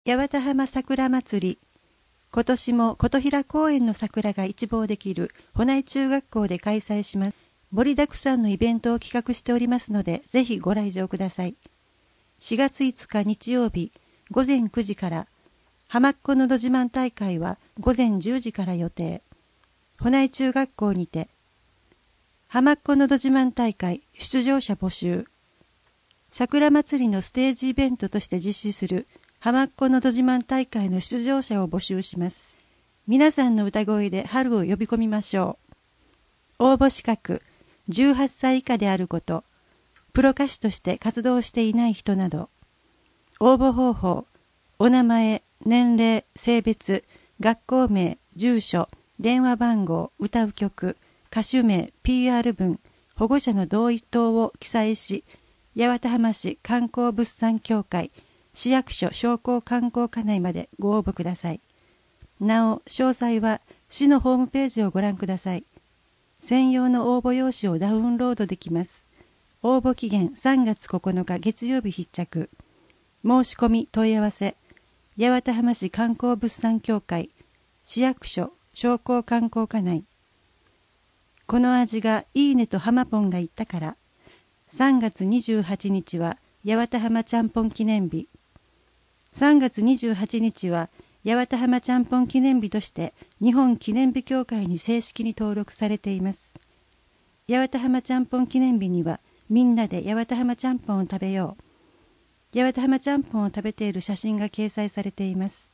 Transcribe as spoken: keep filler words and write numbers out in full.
八幡浜桜まつり。今年も琴平公園の桜が一望できる保内中学校で開催します。盛りだくさんのイベントを企画しておりますので、ぜひご来場ください。しがついつか日曜日、ごぜんくじから、浜っ子のど自慢大会はごぜんじゅうじから予定。保内中学校にて、浜っ子のど自慢大会出場者募集。桜まつりのステージイベントとして実施する浜っ子のど自慢大会の出場者を募集します。皆さんの歌声で春を呼び込みましょう。応募資格、じゅうはっさい以下であること、プロ歌手として活動していない人など。応募方法、お名前、年齢、性別、学校名、住所、電話番号、歌う曲、歌手名、ピーアール 文、保護者の同意等を記載し、八幡浜市観光物産協会、市役所商工観光課内までご応募ください。なお、詳細は市のホームページをご覧ください。専用の応募用紙をダウンロードできます。応募期限さんがつここのか月曜日必着。申し込み問い合わせ、八幡浜市観光物産協会、市役所商工観光課内。この味がいいねと浜ポンが言ったから、さんがつにじゅうはちにちは八幡浜ちゃんぽん記念日。さんがつにじゅうはちにちは八幡浜ちゃんぽん記念日として日本記念日協会に正式に登録されています。八幡浜ちゃんぽん記念日にはみんなで八幡浜ちゃんぽんを食べよう。八幡浜ちゃんぽんを食べている写真が掲載されています。